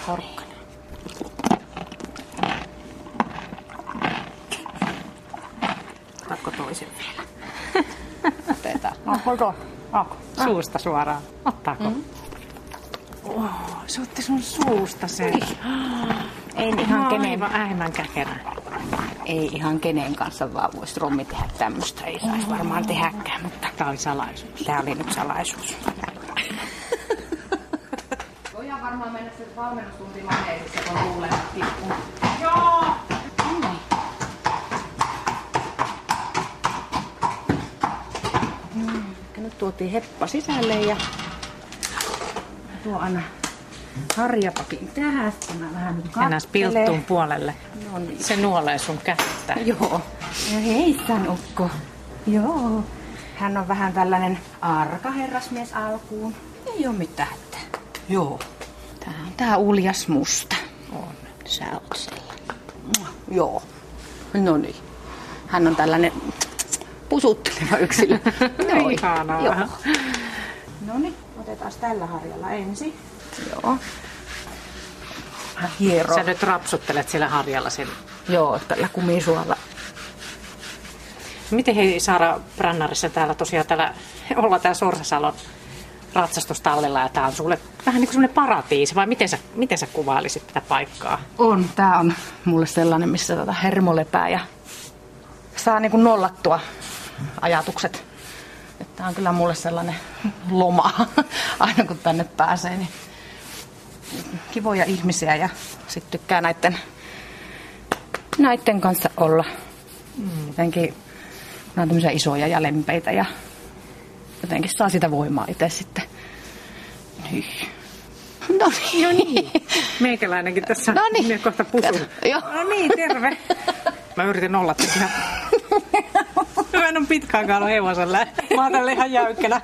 porkkana. Otatko toisen vielä? Otetaan. Onko? Suusta suoraan. Ottaako? Se otti sun suusta sen. Ei ihan kenen. Äimän käkerä. Ei ihan kenen kanssa vaan voisi Rommi tehdä tämmöistä. Ei saisi varmaan tehdäkään, mutta Tää oli salaisuus. tää oli nyt salaisuus. Voidaan varmaan mennä sen valmennustuntiin maneesissa, kun tuulemat tippuu. Joo! Nyt tuotiin heppa sisälle ja tuo aina harjapakin tähän. Sitten mä vähän nyt Ennäs kattelen. pilttuun puolelle. No niin. Se nuolee sun kättä. Joo. Ja hei Sanukko. Joo. Hän on vähän tällainen arka herrasmies alkuun. Ei oo mitään hätää. Joo. Tää on tää uljas musta. On. Sä oot sellainen. Joo. No niin. Hän on tällainen pusutteleva yksilö. Noin. Ihanaa. Joo. No niin, otetaan tällä harjalla ensin. Joo. Hiero. Sä nyt rapsuttelet sillä harjalla sen. Joo, tällä kumisuolla. Miten hei Saara Brannarissa täällä tosiaan ollaan täällä Sorsasalon ratsastustallilla ja tää on sulle vähän niin kuin semmoinen paratiisi, vai miten sä kuvailisit tätä paikkaa? On. Tää on mulle sellainen, missä hermo lepää ja saa niinku nollattua ajatukset. Tää on kyllä mulle sellainen loma, aina kun tänne pääsee. Niin kivoja ihmisiä ja sit tykkää näitten kanssa olla. Jotenkin ne on tämmöisiä isoja ja lempeitä ja jotenkin saa sitä voimaa itse sitten. No niin. Meikäläinenkin tässä No niin. kohta pusun. Joo. No niin, terve. Mä yritin olla tässä ihan... Mä en ole pitkäänkään ollut hevosella. Mä oon tällä ihan jäykkänä.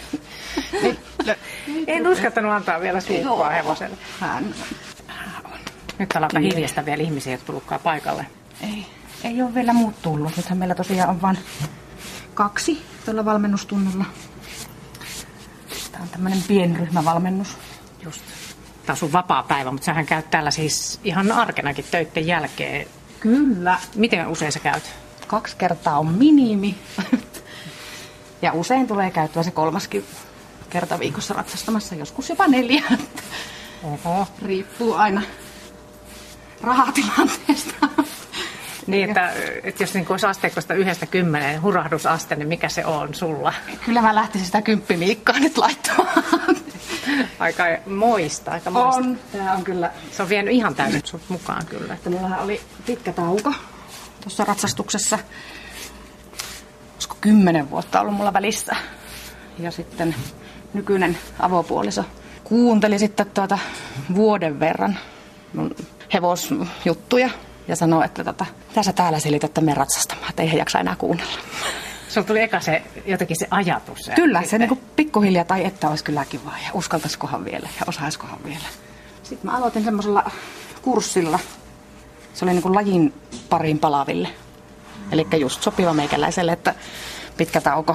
En uskaltanut antaa vielä suuppaa hevoselle. Hän on. Nyt aletaan hiljasta vielä ihmisiä, jotka tullutkaan paikalle. Ei ole vielä muut tullut. Nythän meillä tosiaan on vain 2 tuolla valmennustunnilla. Tämä on tämmöinen pienryhmävalmennus. Just. Tämä on sun vapaa päivä, mutta sähän käyt täällä siis ihan arkenakin töitten jälkeen. Kyllä. Miten usein sä käyt? 2 kertaa on minimi. Ja usein tulee käyttöä se 3. kerta viikossa ratsastamassa, joskus jopa 4. Oho. Riippuu aina rahatilanteesta. Niin, että jos niin olisi asteikosta 1–10 hurahdusaste, niin mikä se on sulla? Kyllä mä lähtisin sitä 10 Miikkaa nyt laittamaan. Aika moista. On. Tää on kyllä. Se on vienyt ihan täysin sut mukaan kyllä. Mullahan oli pitkä tauko tuossa ratsastuksessa. Olisiko 10 vuotta ollut mulla välissä. Ja sitten nykyinen avopuoliso kuunteli sitten vuoden verran mun hevosjuttuja. Ja sanoi, että mitä sä täällä selität, että me ratsastamaan, että eihän jaksa enää kuunnella. Sulla tuli eka jotenkin se ajatus. Kyllä, se niinku pikkuhiljaa tai että olisi kyllä kivaa ja uskaltaisikohan vielä ja osaiskohan vielä. Sitten mä aloitin semmoisella kurssilla. Se oli niinku lajin pariin palaville. Eli just sopiva meikäläiselle, että pitkä tauko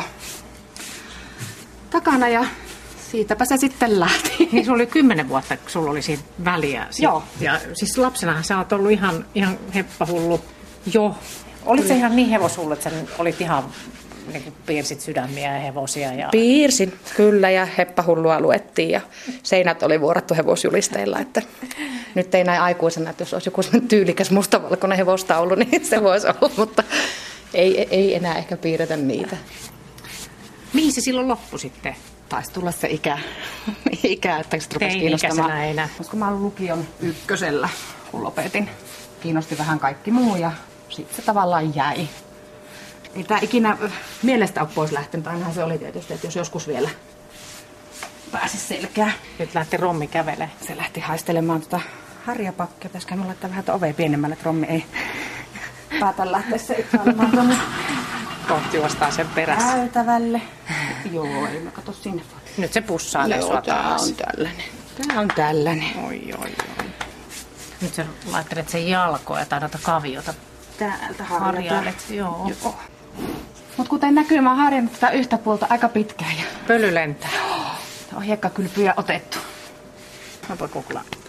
takana ja siitäpä se sitten lähti. Niin sulla oli 10 vuotta, kun sulla oli siitä väliä. Joo. Ja siis lapsenahan sä oot ollut ihan heppahullu jo. Olit se ihan niin hevoshullu, että sä olit ihan niin kuin piirsit sydämiä ja hevosia? Ja... Piirsin, kyllä, ja heppahullua luettiin ja seinät oli vuorattu hevosjulisteilla. Että nyt ei näin aikuisena, että jos olisi joku tyylikäs mustavalkoinen hevostaulu, niin se voisi olla, mutta ei enää ehkä piirretä niitä. Mihin se silloin loppui sitten? Taisi tulla se ikä että se rupesi kiinnostamaan. Enää. Koska mä olin lukion 1, kun lopetin. Kiinnosti vähän kaikki muu ja sitten se tavallaan jäi. Ei tää ikinä mielestä ole pois lähtenyt. Ainahan se oli tietysti, että jos joskus vielä pääsisi selkää. Nyt lähti Rommi kävelemään. Se lähti haistelemaan harjapakkia. Pitäisikö me laittaa vähän ovea pienemmälle, että Rommi ei päätä lähteä seikkailemaan tuonne kohti juostaa sen perässä. Käytävälle. Joo, ei mä katso sinne. Nyt se pussailee sua taas. Tää on tällainen. Oi. Nyt sä laittelet sen jalkoja tai noita kaviota. Täältä harjailet. Joo. Mut kuten näkyy, mä oon harjannut tätä yhtä puolta aika pitkään. Ja... Pöly lentää. On hiekkakylpyjä otettu. Onpa kuklaa. Nyt sä laittelet sen jalkoja tai noita kaviota. Täältä harjataan. Mut kuten näkyy, mä oon harjannut tätä yhtä puolta aika pitkään. Ja... On hiekkakylpyjä otettu.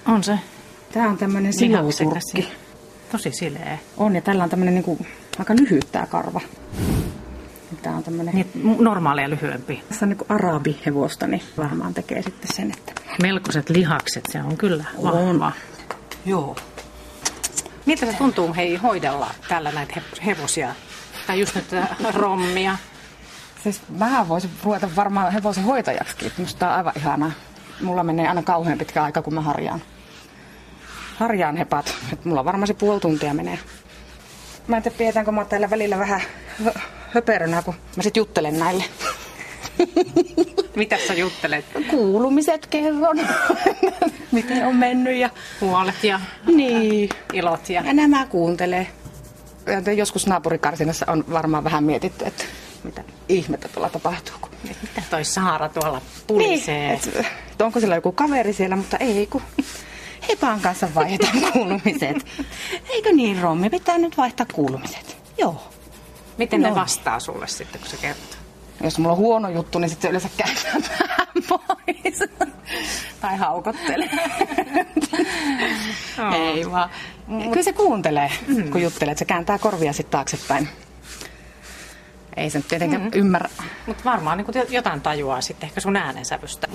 On se. Tää on tämmönen silouturkki. Tosi sileä. On, ja tällä on tämmönen niinku aika lyhyt tää karva. Tää on tämmönen... Niin, normaalia lyhyempi. Tässä on niinku arabihevosta, niin varmaan tekee sitten sen, että... Melkoiset lihakset, se on kyllä vahva. Joo. Miltä se tuntuu hoidella tällä näitä hevosia? Tai just nyt rommia? Siis vähän voisin ruveta varmaan hevosen hoitajaksikin. Minusta tää on aivan ihanaa. Mulla menee aina kauhean pitkä aika, kun mä harjaan hepat. Et mulla varmaan se puoli tuntia menee. Mä en tiedä, pidetäänkö mä täällä välillä vähän höperönä, kun mä sit juttelen näille. Mitä sä juttelet? Kuulumiset kerron. Miten on mennyt ja... Huolet ja niin. Ilot ja... Ja nämä kuuntelee. Ja joskus naapurikarsinassa on varmaan vähän mietitty, että mitä ihmettä tuolla tapahtuu. Mitä toi Saara tuolla pulisee? Niin, onko sillä joku kaveri siellä, mutta ei kun Hepan kanssa vaihdetaan kuulumiset. Eikö niin, Rommi? Pitää nyt vaihtaa kuulumiset. Joo. Miten ne vastaa sulle sitten, kun se kertoo? Jos mulla on huono juttu, niin sitten se yleensä kääntää vähän pois. Tai haukottelee. Ei vaan. Kyllä se kuuntelee, kun juttelee. Se kääntää korvia sitten taaksepäin. Ei se nyt tietenkään ymmärrä. Mutta varmaan niin jotain tajuaa sitten ehkä sun äänensävystä.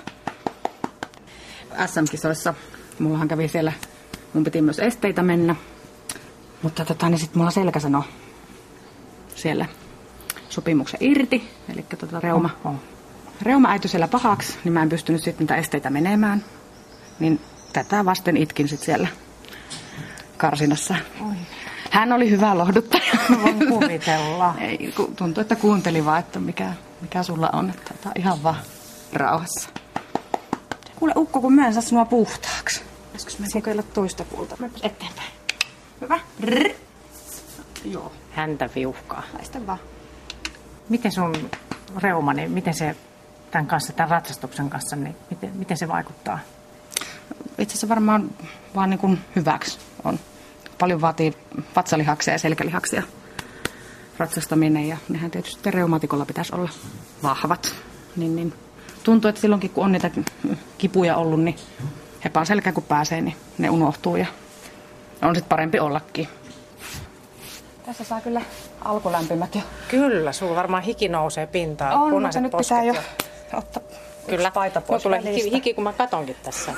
SM-kisoissa mullahan kävi siellä, mun piti myös esteitä mennä. Mutta niin sitten mulla selkä sanoi siellä sopimuksen irti. Eli reuma äityi siellä pahaksi, niin mä en pystynyt sitten niitä esteitä menemään. Niin tätä vasten itkin sitten siellä karsinassa. Oi. Hän oli hyvä lohduttaja. Mä voin kuvitella. Ei, tuntui, että kuunteli vaan, että mikä sulla on. Että tämä on ihan vaan rauhassa. Kuule Ukko, kun mä en saa sinua puhtaaksi. Pitäisikö me kokeilla toista puolta? Mennäpäs eteenpäin. Hyvä. Rrr. Joo. Häntä viuhkaa. Laista vaan. Miten sun reuma, niin miten se tämän ratsastuksen kanssa, niin miten se vaikuttaa? Itse asiassa varmaan vaan niin kuin hyväksi on. Paljon vaatii vatsalihaksia ja selkälihaksia ratsastaminen ja nehän tietysti reumatikolla pitäisi olla vahvat. Niin tuntuu, että silloinkin kun on niitä kipuja ollut, niin Hepan selkään kun pääsee, niin ne unohtuu ja on sitten parempi ollakin. Tässä saa kyllä alkulämpimät jo. Kyllä, sulla varmaan hiki nousee pintaan. On, mutta nyt pitää jo ottaa kyllä. paita pois. Mulla tulee hiki, kun mä katonkin tässä.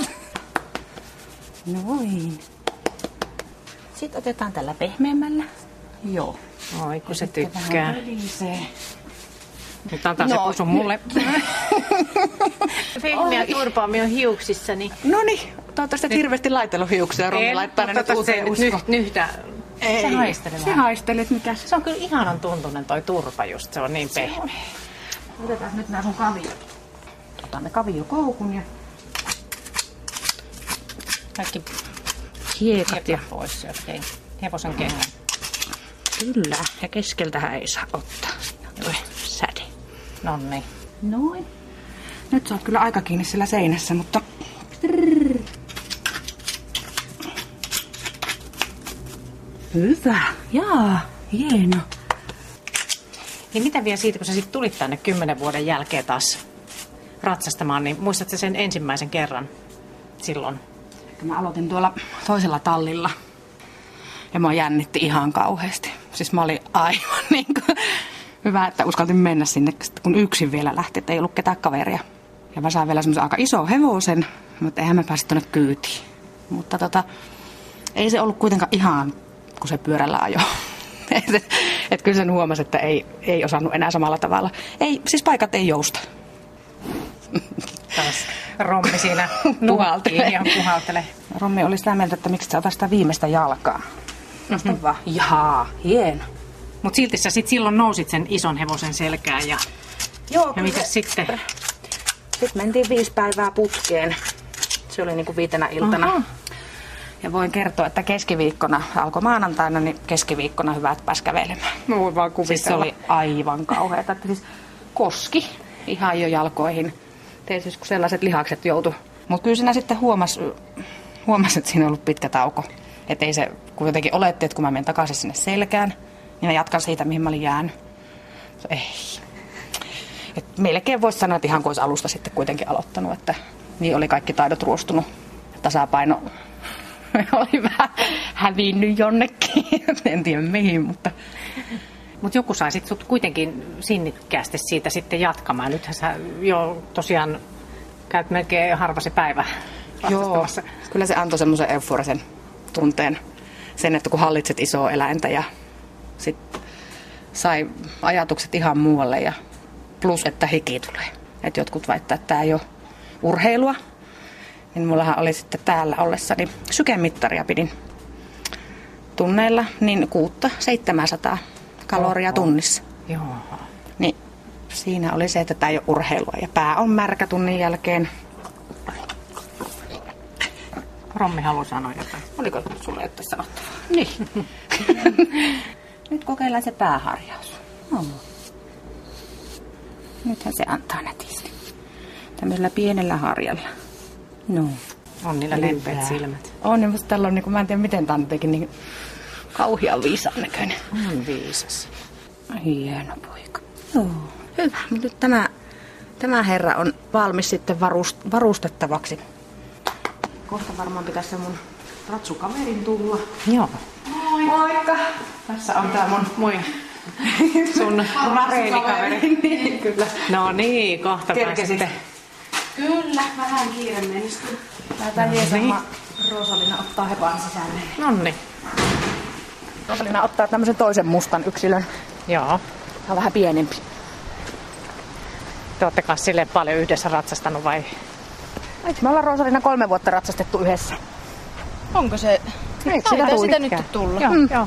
Noin. Sitten otetaan tällä pehmeämmällä. Joo. Oi, kun se tykkää. Nyt antaa se pusu mulle. Pehmeä turpaami on hiuksissani. Noniin, toivottavasti et hirveästi laitellut hiuksia. Rommi laittaa ne nyt uuteen uskoon. Nyhtä. Ei, se haistelee. Se haistelet, mikä se on kyllä ihanan tuntunen toi turpa just, se on niin pehmeä. Otetaan nyt nää sun kaviot. Otamme kaviokoukun ja kaikki hiekat ja pois, jos ei hevosen kengän. Kyllä, ja keskeltähän ei saa ottaa. Siinä on säde. Nonni. Noin. Nyt sä oot kyllä aika kiinni sillä seinässä, mutta... Hyvä. Jaa, hieno. Niin mitä vielä siitä, kun sä sitten tulit tänne 10 vuoden jälkeen taas ratsastamaan, niin muistatko sen ensimmäisen kerran silloin? Mä aloitin tuolla toisella tallilla ja mua jännitti ihan kauheasti. Siis mä olin aivan niin kuin hyvä, että uskaltin mennä sinne, kun yksin vielä lähti, että ei ollut ketään kaveria. Ja mä sain vielä semmoisen aika iso hevosen, mutta eihän mä pääse tuonne kyytiin. Mutta ei se ollut kuitenkaan ihan, kun se pyörällä ajoi. Että kyllä sen huomasi, että ei osannut enää samalla tavalla. Ei, siis paikat ei jousta. Taas Rommi siinä puhaltelee. Rommi oli sitä mieltä, että miksi sä otat sitä viimeistä jalkaa. Nosta vaan. Jaa, hieno. Mut silti sä sit silloin nousit sen ison hevosen selkään ja mitä sitten? Sitten mentiin 5 päivää putkeen. Se oli niinku 5 iltana. Aha. Ja voin kertoa, että keskiviikkona, alkoi maanantaina, niin keskiviikkona hyvä, että pääsi kävelemään. Mä voin vaan kuvitella. Siis se oli aivan kauheata. Siis koski ihan jo jalkoihin. Tietysti kun sellaiset lihakset joutui. Mutta kyllä siinä sitten huomasi, että siinä on ollut pitkä tauko. Että ei se, kun jotenkin oletti, että kun mä menen takaisin sinne selkään, niin mä jatkan siitä, mihin mä olin jäänyt. Ei. Et melkein voisi sanoa, että ihan kuin olisi alusta sitten kuitenkin aloittanut, että niin oli kaikki taidot ruostunut. tasapaino oli vähän hävinnyt jonnekin. En tiedä mihin, mutta... Mutta joku sai sitten sut kuitenkin sinnikkäästi siitä sitten jatkamaan. Nythän sä jo tosiaan käyt melkein harva se päivä ratsastamassa. Joo, kyllä se antoi semmoisen euforisen tunteen. Sen, että kun hallitset isoa eläintä ja sitten sai ajatukset ihan muualle ja plus, että hiki tulee. Että jotkut väittää, että tämä ei ole urheilua. Niin mullahan oli sitten täällä ollessani sykemittaria pidin tunneilla, niin 600-700 kaloria tunnissa. Joo. Niin siinä oli se, että tämä ei ole urheilua ja pää on märkä tunnin jälkeen. Rommi haluaa sanoa jotain. Oliko sulle jotain sanottavaa? Niin. Nyt kokeillaan se pääharjaus. No. Nythän se antaa nätisti. Tämmöisellä pienellä harjalla. No. On niillä lempeät silmät. On, niin musta tällä on, niin mä en tiedä miten tää on jotenkin niin kauhean viisaan näköinen. On viisas. Hieno poika. Joo, hyvä. Nyt tämä herra on valmis sitten varustettavaksi. Kohta varmaan pitäisi se mun ratsukaverin tulla. Joo. Moikka! Tässä on tää mun Sun reenikaveri. Niin, kyllä. No niin, kohta Kerkesitte. Kyllä, vähän kiire menistyy. Lähdetään jeesaamaan. Rosalina ottaa hepan sisälle. Nonni. Rosalina ottaa tämmöisen toisen mustan yksilön. Joo. Tämä on vähän pienempi. Te ootte kanssa silleen paljon yhdessä ratsastanut vai? Eikö me ollaan Rosalina 3 vuotta ratsastettu yhdessä? Onko se? Eikö Sitä nyt tulla. Joo, joo.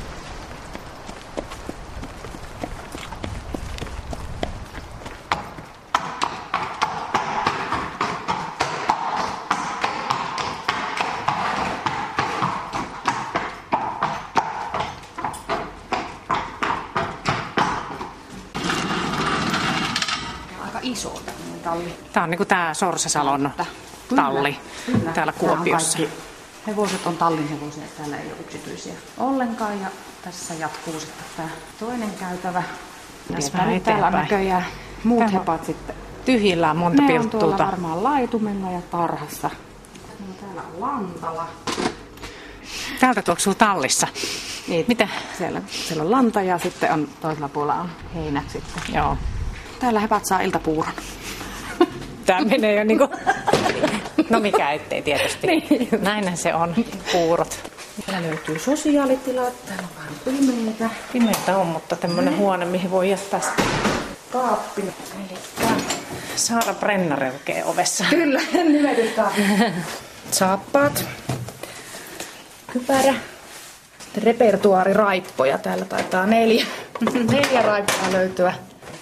Aika iso tämmöinen talli. Tää on niinku tää Sorsasalon talli täällä Kuopiossa. Hevoset on tallin hevosia, täällä ei ole yksityisiä ollenkaan ja tässä jatkuu sitten tämä toinen käytävä. Tässä Täällä vähän täällä on eteenpäin. näköjään muut Täällä hepat sitten. Tyhjillään monta Ne on tuolla pilttuuta. varmaan laitumella ja tarhassa. No, täällä on lantala. Täältä tuoksuu tallissa. Niin, Mitä? Siellä on lanta ja sitten on toisella puolella on heinät sitten. Joo. Täällä hepat saa iltapuuron. Tää menee jo niinku... No mikä ettei tietysti. Niin. Näinhän se on, puurot. Täällä löytyy sosiaalitilat, täällä on vähän pimeitä. Pimeitä on, mutta tämmönen huone, mihin voi jättää sitten Kaappi. Saara Brennare lukee ovessa. Kyllä, nimetyt kaappi. Saappaat. Kypärä. Sitten repertuaariraippoja. Täällä taitaa 4 raippoa löytyä.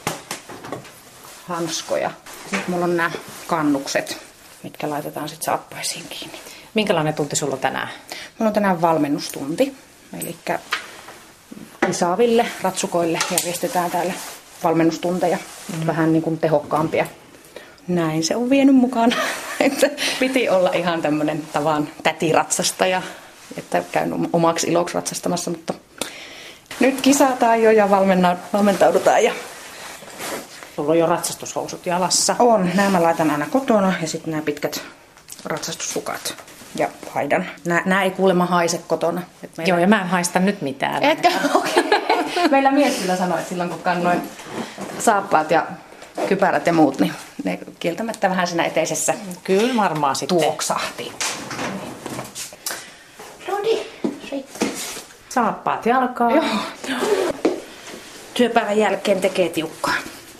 Hanskoja. Sitten mulla on nämä kannukset, mitkä laitetaan sitten saappaisiin kiinni. Minkälainen tunti sulla on tänään? Mulla on tänään valmennustunti. Eli kisaaville ratsukoille järjestetään täällä valmennustunteja. Vähän niin kuin tehokkaampia. Näin se on vienyt mukaan. Että piti olla ihan tämmönen tavan tätiratsastaja, että käyn omaksi iloksi ratsastamassa, mutta nyt kisataan jo ja valmentaudutaan. Ja Sulla on jo ratsastushousut jalassa. on, nämä mä laitan aina kotona ja sitten nämä pitkät ratsastussukat ja paidan. Nämä ei kuulemma haise kotona. Joo, ja mä en haista nyt mitään. Etkä? Okei. Meillä mies kyllä sanoi, että silloin kun kannoin saappaat ja kypärät ja muut, niin ne kieltämättä vähän siinä eteisessä Kyllä varmaan sitten. tuoksahti. Rodi, Saappaat jalkaa. Joo. Työpäivän jälkeen tekee tiukkaa.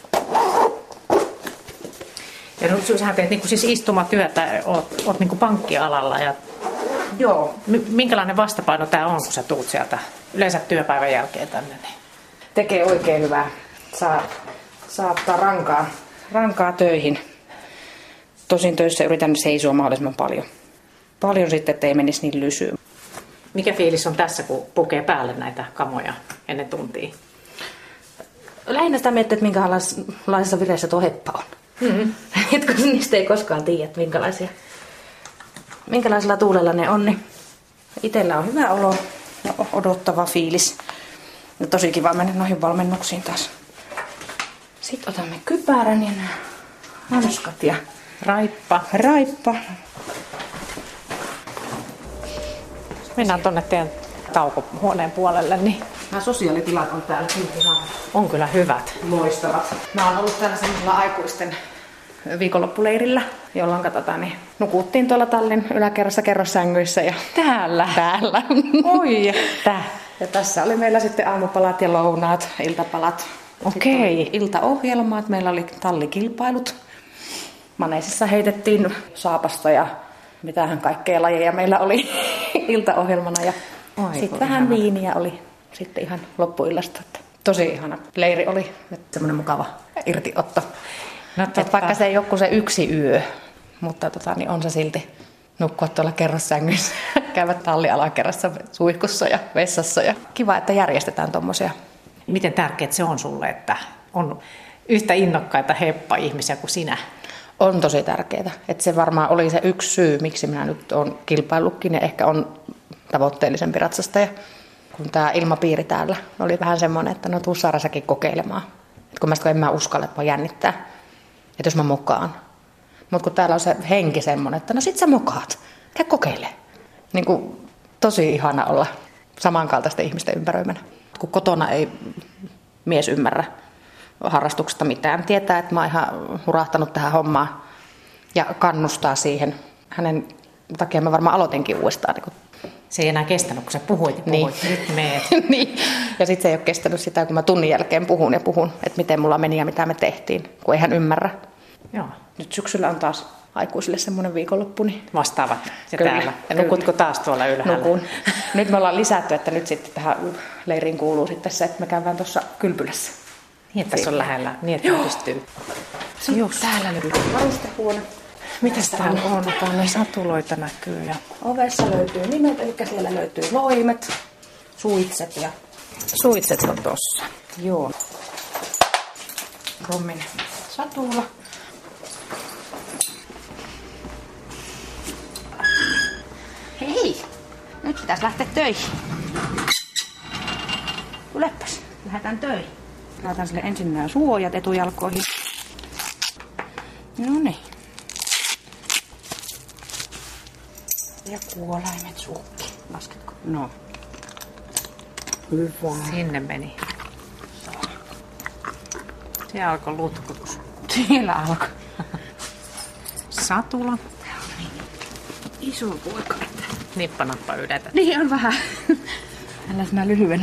Ja nyt sähän teet niinku siis istumatyötä, oot niinku pankkialalla. Ja Joo. minkälainen vastapaino tää on, kun sä tuut sieltä yleensä työpäivän jälkeen tänne? Niin? Tekee oikein hyvää. Saa ottaa rankaa töihin. Tosin töissä yritän seisoa mahdollisimman paljon. Paljon sitten, ettei menisi niin lysyyn. Mikä fiilis on tässä, kun pukee päälle näitä kamoja ennen tuntia? Lähinnä sitä miettii, että minkälaisessa vireessä tuo heppa on. Mm-hmm. Et kun niistä ei koskaan tiedä, että minkälaisella tuulella ne on. Niin itsellä on hyvä olo ja odottava fiilis. Ja tosi kiva mennä noihin valmennuksiin taas. Sitten otamme kypärän ja nämä hanskat ja Raippa. raippa. Mennään tonne teidän taukohuoneen puolelle. Niin Nämä sosiaalitilat on täällä ihan on kyllä hyvät. loistavat. Mä oon ollut täällä semmoisella aikuisten viikonloppuleirillä, jolloin niin nukuttiin tuolla tallin yläkerrassa kerrossängyissä ja täällä. Oi, että. Ja tässä oli meillä sitten aamupalat ja lounaat, iltapalat. Okei. Iltaohjelmat, meillä oli tallikilpailut. Maneisissa heitettiin saapasta ja mitähän kaikkea lajeja meillä oli iltaohjelmana. Ja sitten vähän viiniä oli sitten ihan loppuillasta. Tosi ihana leiri oli, semmoinen mukava irtiotto. No, Vaikka se ei ole kuin se yksi yö, mutta niin on se silti nukkua tuolla kerrossängyssä, käydä talli alakerrassa suihkussa ja vessassa. Ja kiva, että järjestetään tommosia. Miten tärkeää se on sulle, että on yhtä innokkaita heppa-ihmisiä kuin sinä? On tosi tärkeää. Että se varmaan oli se yksi syy, miksi minä nyt olen kilpaillutkin ja ehkä on tavoitteellisempi ratsastaja. Kun tämä ilmapiiri täällä oli vähän semmoinen, että no tuu Saara säkin kokeilemaan. Et kun en mä uskalla, vaan jännittää, että jos mä mokaan. Mutta kun täällä on se henki semmoinen, että no sit sä mokaat, käy kokeile. Niin kuin tosi ihana olla samankaltaisten ihmisten ympäröimänä. Kun kotona ei mies ymmärrä harrastuksesta mitään, tietää, että mä oon ihan hurahtanut tähän hommaan ja kannustaa siihen. Hänen takia mä varmaan aloitinkin uudestaan. Se ei enää kestänyt, kun sä puhuit. Nyt meet. Niin. Ja sitten se ei ole kestänyt sitä, kun mä tunnin jälkeen puhun, että miten mulla meni ja mitä me tehtiin, kun ei hän ymmärrä. Joo. Nyt syksyllä on taas aikuisille semmoinen viikonloppu. Niin vastaavat ja kyllä, täällä. Ja nukutko taas tuolla ylhäällä? Nukun. Nyt me ollaan lisätty, että nyt sitten tähän leiriin kuuluu sitten se, että me käydään tuossa kylpylässä. Niin, että tässä on lähellä, niin että pystyy. Just täällä löytyy varustehuone. Mitäs täällä on? Täällä satuloita näkyy. Ja ovessa löytyy nimet, eli siellä löytyy loimet, suitset ja suitset on tossa. joo. Rommin satula. Hei! Nyt pitäisi lähteä töihin. Tulepas, lähdetään töihin. Laitan sille ensin nämä suojat etujalkoihin. Noniin. Ja kuolaimet suukki. Lasketko? No. Hyvä. Sinne meni. Se alkoi lutkutus. Siellä alkoi. Satula. Iso poika. Nippanappa ydetä. Niin on vähän. Tällaisena lyhyenä.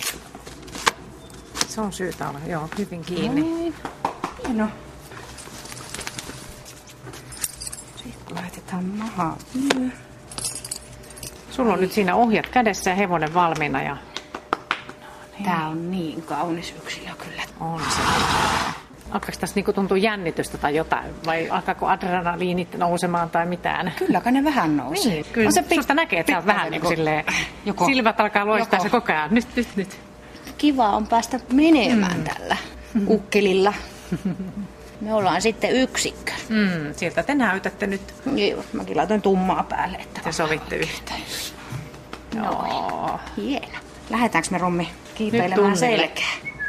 Se on syytä olla, joo, hyvin kiinni. Niin. Hieno. Sitten laitetaan maha. Sulla on nyt siinä ohjat kädessä ja hevonen valmiina. Ja Tää on niin kaunis yksilö kyllä. on se. Alkaako tässä niinku tuntua jännitystä tai jotain? Vai alkaako adrenaliinit nousemaan tai mitään? Kyllä kai ne vähän nousee. Niin, kyllä. On se susta näkee, että sä oot vähän niinku silleen, silmät alkaa loistaa se koko ajan. Nyt. Kiva on päästä menemään tällä ukkelilla. Me ollaan sitten yksikkö. Sieltä te näytätte nyt. Joo, mäkin laitoin tummaa päälle. Että Te sovitte yhteen. Joo. hieno. Lähdetäänkö me Rommi Nyt kiipeilemään tunnille. selkää?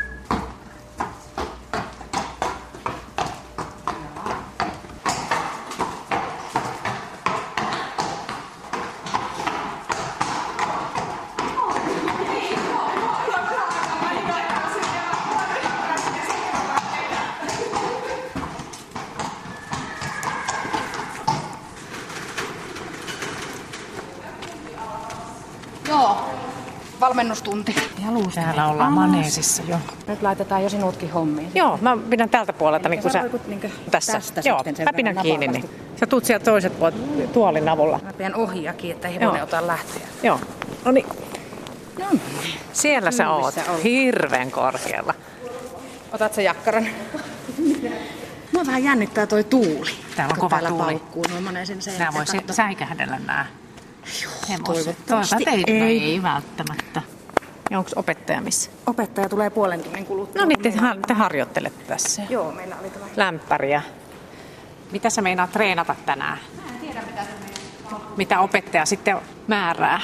Joo, valmennustunti. Täällä ollaan maneesissa jo. Nyt laitetaan jo sinutkin hommiin. Joo, mä pidän tältä puolelta niin kuin sä sä voit niinkö tässä. tästä Joo, sitten sen mä pidän verran kiinni. napakasti. Niin. Sä tuut sieltä toiset puolet tuolin avulla. Mä pidän ohjakin, että hevonen Joo. ota lähteä. Joo, no niin. No, Siellä sä oot, Missä oot? hirveän korkealla. otat sen jakkaran. Mua vähän jännittää toi tuuli. Täällä on kun kova täällä tuuli. paukkuu nuo maneesin seinät. Nää voi säikähdellä nää. toivottavasti ei välttämättä. Ja onko opettaja missä? Opettaja tulee puolen tunnin kuluttua. No niin, te harjoittelette tässä. Joo, meillä oli tämä. Lämpäriä. Mitä sä meinaat treenata tänään? Mä en tiedä, mitä se menee. Mitä opettaja sitten määrää?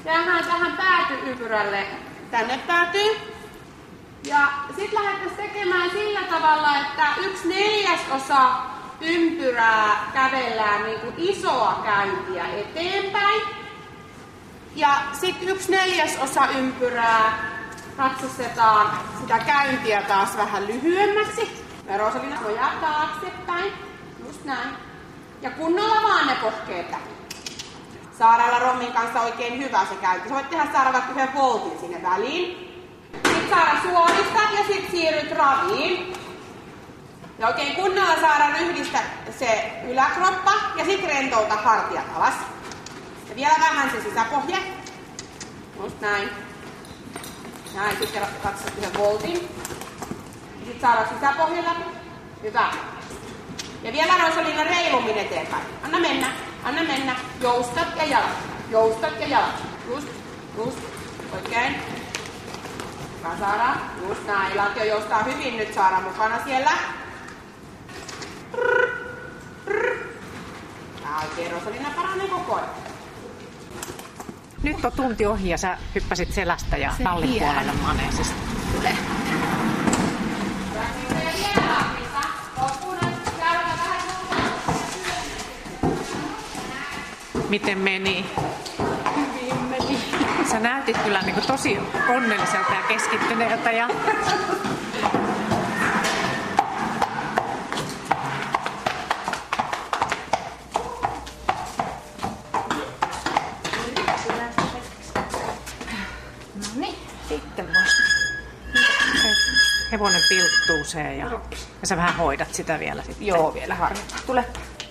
tähän päätyympyrälle tänne päätyy. Ja sit lähdettäisiin tekemään sillä tavalla, että 1/4 ympyrää kävellään niin kuin isoa käyntiä eteenpäin. Ja sitten 1/4 ympyrää ratsastetaan sitä käyntiä taas vähän lyhyemmäksi. Ja Rosalina nojaa taaksepäin. Just näin. Ja kunnolla vaan ne pohkeet läpi. Saaralla Rommin kanssa oikein hyvä se käynti. Sä voit tehdä Saara vaikka 1 voltin sinne väliin. Sitten Saara suoristat ja sitten siirryt raviin. Ja oikein kunnolla Saara ryhdistä se yläkroppa ja sitten rentouta hartiat alas. Ja vielä vähän se sisäpohje. Just näin. Näin, sitten katsot 1 voltin. Ja sitten Saara sisäpohje läpi. Hyvä. Ja vielä Rosalina reilummin eteenpäin. Anna mennä, anna mennä. Joustat ja jalat. Joustat ja jalat. Just. Oikein. Hyvä Saara. Just näin. Latio joustaa hyvin nyt Saara mukana siellä. Ja oikein Rosalina paranee koko ajan. Nyt on tunti ohi ja sä hyppäsit selästä ja tallipuolelle maneesista. Tule. Miten meni? Hyvin meni. Sä näytit kyllä niin kuin tosi onnelliselta ja keskittyneeltä. Ja... Noniin, sitten voisi. Hevonen pilttuuseen ja sä vähän hoidat sitä vielä sitten. Joo, vielä harjoittaa. Tule.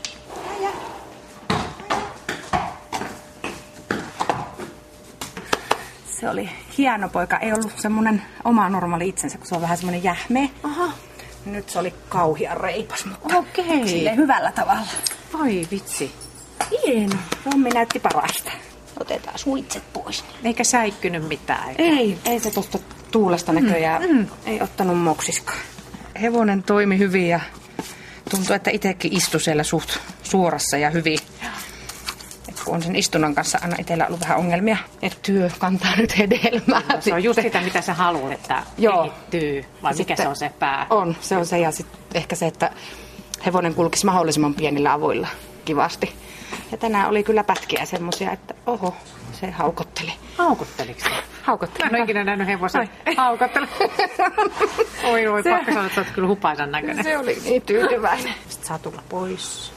Se oli hieno poika. Ei ollut semmonen oma normaali itsensä, kun se on vähän semmonen jähmeä. Aha. Nyt se oli kauhean reipas, mutta Okei. silleen hyvällä tavalla. Ai vitsi. Hieno. Rommi näytti parasta. Otetaan suitset pois. Eikä säikkynyt mitään. Ei se tosta tuulesta näköjään. Ei ottanut moksiskaan. Hevonen toimi hyvin ja tuntui, että itsekin istui siellä suht suorassa ja hyvin. Et kun on sen istunnon kanssa aina itsellä ollut vähän ongelmia, että työ kantaa nyt hedelmää. Se on just sitä, mitä sä haluat, että kehittyy. Vai mikä se on se pää? Se on se ja sitten ehkä se, että hevonen kulkisi mahdollisimman pienillä avuilla kivasti. Ja tänään oli kyllä pätkiä semmosia, että oho, se haukotteli. Haukotteliko se? Haukotteli. En ole ikinä nähnyt hevosen haukottele. Oi, pakko sanoa, että sä oot kyllä hupaisan näköinen. Se oli niin tyytyväinen. Sitten saa tulla pois.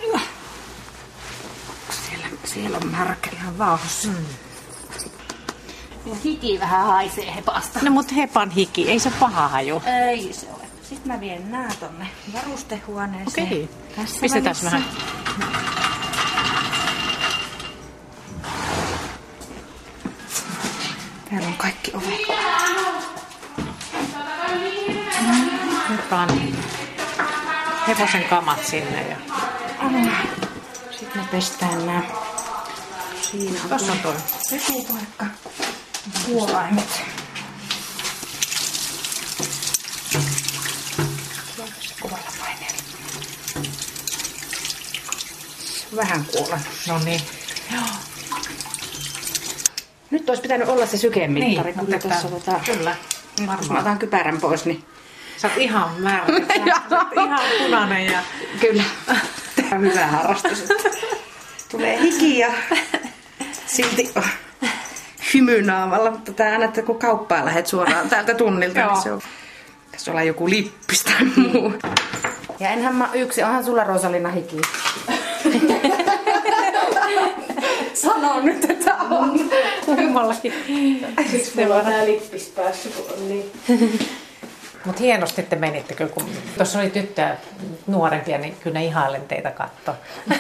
Siellä on märkä ihan vauhassa. Ja hiki vähän haisee hepasta. No mut hepan hiki, ei se paha haju. Ei se ole. Sitten mä vien nää tonne varustehuoneeseen. Okei. Tässä Pistetään välissä. vähän. Täällä on kaikki ovet. Hyppään hevosen kamat sinne. Ja... Sitten me pestään nää. Siinä on Tossa on toi. pesupaikka. Kuolaimet. Kovalla paineella. Vähän kuolan. No niin. Nyt olisi pitänyt olla se sykemittari. Niin, kyllä otetaan. tuossa Kyllä. Nyt kun mä otan kypärän pois, niin... Sä oot ihan märkä. Sä oot ihan punainen ja... Kyllä. Tämä on hyvä harrastus. Tulee hiki ja silti hymy naamalla, mutta tää aina, että kun kauppaan lähdet suoraan täältä tunnilta, niin se on... Tässä ollaan joku lippis tai muu. Ja enhän mä yksin, onhan sulla Rosalina hiki. Sano nyt, että on. Kummallakin. Mulla on tää lippis päässyt, kun on niin... Mutta hienosti te menitte kyllä, kun tuossa oli tyttöjä nuorempia, niin kyllä ne ihailen teitä katsoa.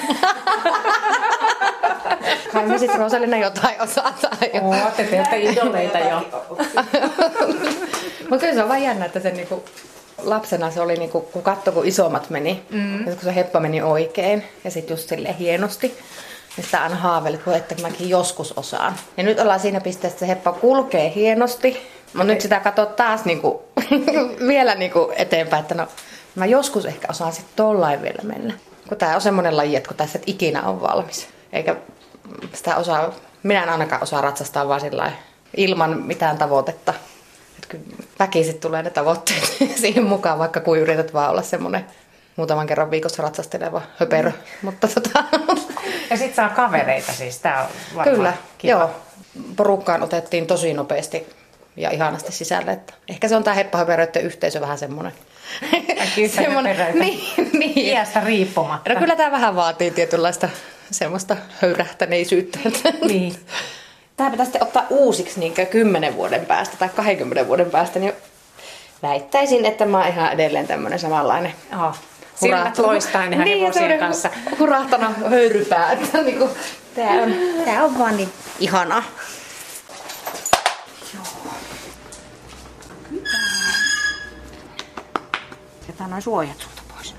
Kai me sit Rosalina jotain osataan jo. Te teette idoleita jo. Mutta kyllä se on vaan jännä, että se niinku, lapsena se oli niinku, kun katsoi, kun isommat meni. Ja kun se heppa meni oikein ja sitten just silleen hienosti. Niin sitä aina haaveili, että mäkin joskus osaan. Ja nyt ollaan siinä pisteessä, että se heppa kulkee hienosti. Mutta nyt sitä katsoo taas niinku, vielä niinku eteenpäin, että no mä joskus ehkä osaan sitten tollain vielä mennä. Kun tää on semmonen laji, että kun tässä et ikinä on valmis. Eikä sitä osaa minä en ainakaan osaa ratsastaa vaan sillain ilman mitään tavoitetta. Että kyllä väkisin tulee ne tavoitteet siihen mukaan, vaikka kuin yrität vaan olla semmoinen muutaman kerran viikossa ratsasteleva höperö. Mutta Ja sit saa kavereita siis, tää on varmaan kyllä, kiva. joo. Porukkaan otettiin tosi nopeasti ja ihanasti sisälle. Että ehkä se on tää heppahöperöiden yhteisö vähän semmoinen. Niin. Iästä riippumatta. No kyllä tää vähän vaatii tietynlaista semmoista höyrähtäneisyyttä. Niin. Tämä pitäisi sitten ottaa uusiksi niin 10 vuoden päästä tai 20 vuoden päästä, niin väittäisin, että mä oon ihan edelleen tämmöinen samanlainen. Silmät loistaa ihan hevosien kanssa. Hurahtana höyrypää. Että niin Tää on vaan niin ihanaa. Jätään noin suojat sulta pois.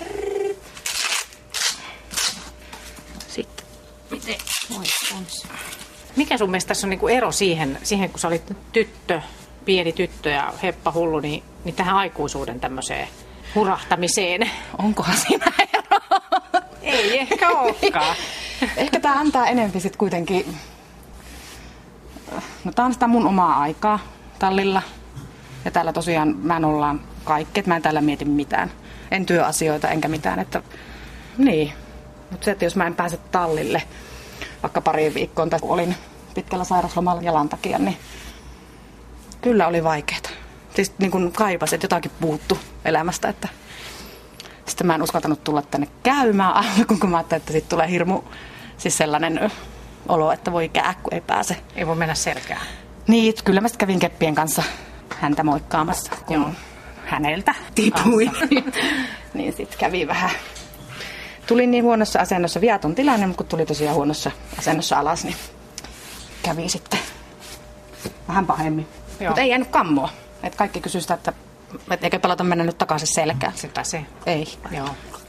Sitten, miten mikä sun mielestä tässä on niinku ero siihen, kun sä olit tyttö, pieni tyttö ja heppahullu, niin tähän aikuisuuden tämmöiseen hurahtamiseen? onkohan siinä ero? Ei ehkä olekaan. Ehkä tää antaa enemmän sit kuitenkin. No tää on sitä mun omaa aikaa tallilla. Ja täällä tosiaan mä en ollaan kaikki, että mä en täällä mieti mitään. En työasioita enkä mitään, että niin. Mutta se, että jos mä en pääse tallille vaikka pari viikkoon tai kun olin pitkällä sairauslomalla jalan takia, niin kyllä oli vaikeeta. Siis niin kuin kaipasin, että jotakin puuttu elämästä, että sitten mä en uskaltanut tulla tänne käymään alkuun, kun mä ajattelin, että sitten tulee hirmu siis sellainen olo, että voi kää, kun ei pääse. Ei voi mennä selkään. Niin, kyllä mä sitten kävin keppien kanssa häntä moikkaamassa, kun Joo. Häneltä tipui. Niin sitten kävi vähän. Tulin niin huonossa asennossa, viaton tilanne, mutta kun tuli tosiaan huonossa asennossa alas, niin kävi sitten vähän pahemmin. Mutta ei jäänyt kammoa. Et kaikki kysyi sitä, että eikö pelata mennä nyt takaisin selkään. Sitä se. Ei. Joo.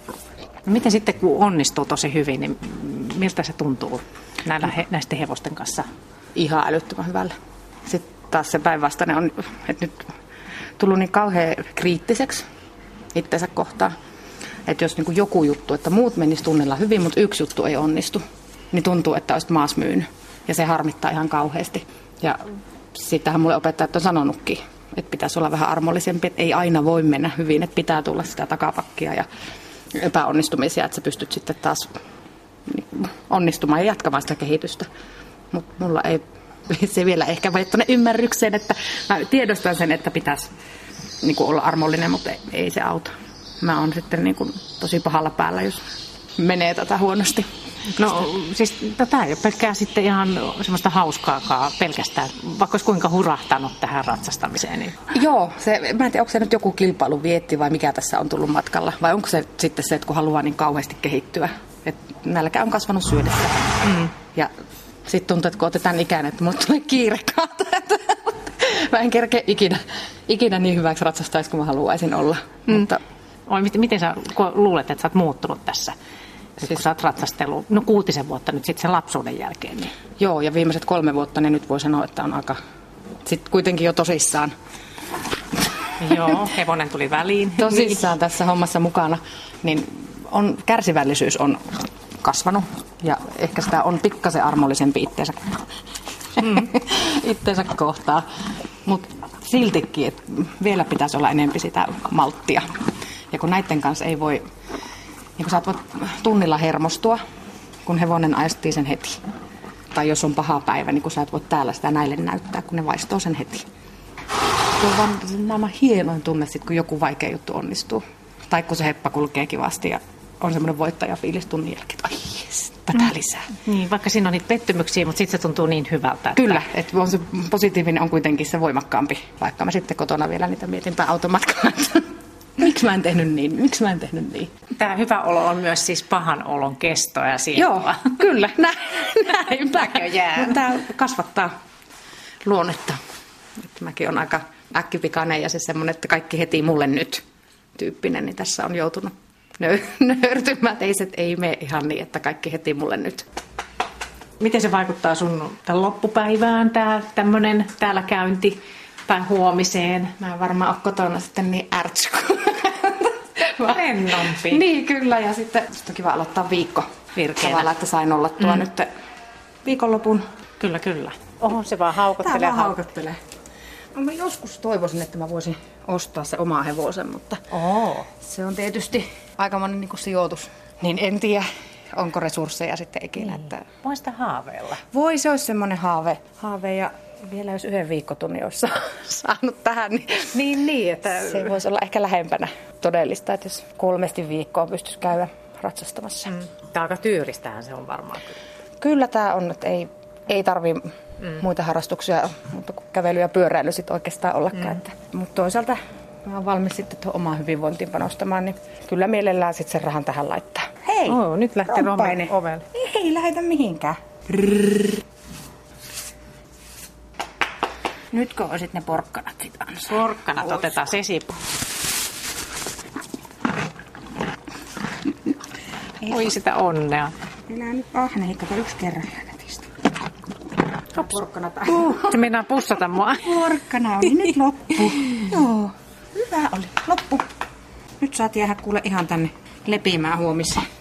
Miten sitten, kun onnistuu tosi hyvin, niin miltä se tuntuu näisten hevosten kanssa? Ihan älyttömän hyvällä. Sitten taas se päinvastainen on, että nyt tullut niin kauhean kriittiseksi itsensä kohtaan. Että jos niin joku juttu, että muut menisi tunnilla hyvin, mutta yksi juttu ei onnistu, niin tuntuu, että olisit maas myynyt. Ja se harmittaa ihan kauheasti. Ja siitähän mulle opettajat on sanonutkin, että pitäisi olla vähän armollisempi, että ei aina voi mennä hyvin, että pitää tulla sitä takapakkia ja epäonnistumisia, että sä pystyt sitten taas onnistumaan ja jatkamaan sitä kehitystä. Mutta mulla ei se vielä ehkä voi tuonne ymmärrykseen, että mä tiedostan sen, että pitäisi niin kuin olla armollinen, mutta ei se auta. Mä oon sitten niin kuin tosi pahalla päällä, jos menee tätä huonosti. No siis tämä ei ole pelkkää sitten ihan semmoista hauskaakaan pelkästään, vaikka olisi kuinka hurahtanut tähän ratsastamiseen. Niin. Joo, mä en tiedä, onko se nyt joku kilpailu vietti vai mikä tässä on tullut matkalla. Vai onko se sitten se, että kun haluaa niin kauheasti kehittyä. Että nälkä on kasvanut syödessä. Ja sitten tuntuu, että kun otetaan ikään, että mulle tulee kiire kaata. Mä en kerkeä ikinä niin hyväksi ratsastaisi, kuin mä haluaisin olla. Mutta Miten sä luulet, että sä oot muuttunut tässä? Siis, kun sä oot ratsastellut 6 vuotta nyt sitten sen lapsuuden jälkeen. Niin. Joo, ja viimeiset 3 vuotta, niin nyt voi sanoa, että on aika sitten kuitenkin jo tosissaan. Joo, hevonen tuli väliin. Tosissaan tässä hommassa mukana. Niin kärsivällisyys on kasvanut ja ehkä sitä on pikkasen armollisempi itteensä kohtaan. Mutta siltikin, että vielä pitäisi olla enemmän sitä malttia. Ja kun näiden kanssa ei voi, niin kun sä voit tunnilla hermostua, kun hevonen aistii sen heti. Tai jos on paha päivä, niin kun sä et voi täällä sitä näille näyttää, kun ne vaistoo sen heti. Se on vaan maailman hienoin tunne, sit, kun joku vaikea juttu onnistuu. Tai kun se heppa kulkee kivasti ja on semmoinen voittajafiilis tunnin jälkeen, että ai jes, tätä lisää. Niin, vaikka siinä on niitä pettymyksiä, mutta sitten se tuntuu niin hyvältä. Että... Kyllä, että on se positiivinen on kuitenkin se voimakkaampi, vaikka mä sitten kotona vielä niitä mietinpä automatkalla. Miksi mä en tehnyt niin? Tämä hyvä olo on myös siis pahan olon kestoa ja sietoa. Joo, kyllä, näinpä. Mutta tämä kasvattaa luonnetta. Että mäkin on aika äkkipikainen ja se semmoinen, että kaikki heti mulle nyt tyyppinen, niin tässä on joutunut nöyrtymään. Ei mene ihan niin, että kaikki heti mulle nyt. Miten se vaikuttaa sun loppupäivään, tämmöinen täällä käynti tai huomiseen? Mä en varmaan ole kotona sitten niin ärtsy. Rennompi. Niin, kyllä. Ja sitten on kiva aloittaa viikko. Virkeänä. Tavallaan, että sain olla tuo nyt viikonlopun. Kyllä, kyllä. Oho, se vaan haukottelee. Tää vaan haukottelee. No, mä joskus toivoisin, että mä voisin ostaa se oma hevosen, mutta se on tietysti aikamoinen niin kuin sijoitus. Niin en tiedä, onko resursseja sitten ikinä. Että... Voi sitä haaveilla. Voi, se olisi semmoinen haave ja vielä jos 1 viikkotunnin olisi saanut tähän, niin että se voisi olla ehkä lähempänä todellista, että jos 3 viikkoa pystyisi käydä ratsastamassa. Tämä aika tyyristähän se on varmaan kyllä. Kyllä tämä on, että ei tarvii muita harrastuksia, mutta kävely ja pyöräily sitten oikeastaan ollakaan. Mutta toisaalta mä oon valmis sitten tuohon omaan hyvinvointiin panostamaan, niin kyllä mielellään sitten sen rahan tähän laittaa. Hei! Nyt lähti Rome ovelle. Ei lähetä mihinkään. Nytkö olisit ne porkkanat sit ansaa? Porkkanat otetaan sesipu. Oi sitä onnea. Elää nyt ahne, kato 1 kerran netistä. Porkkanat. Se meinaa pussata mua. Porkkana oli nyt loppu. Joo, hyvä oli. Loppu. Nyt saat jäädä kuule ihan tänne lepimään huomissa.